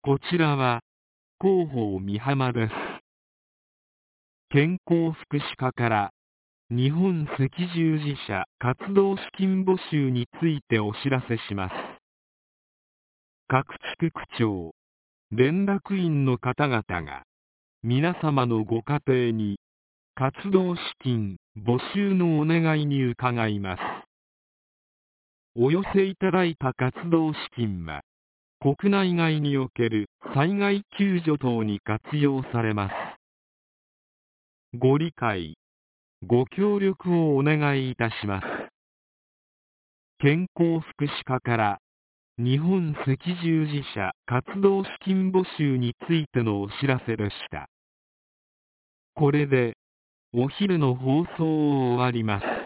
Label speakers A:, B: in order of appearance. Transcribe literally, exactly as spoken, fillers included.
A: こちらは、広報三浜です。健康福祉課から、日本赤十字社活動資金募集についてお知らせします。各地区区長、連絡員の方々が、皆様のご家庭に、活動資金募集のお願いに伺います。お寄せいただいた活動資金は、国内外における災害救助等に活用されます。ご理解、ご協力をお願いいたします。健康福祉課から、日本赤十字社活動資金募集についてのお知らせでした。これで、お昼の放送を終わります。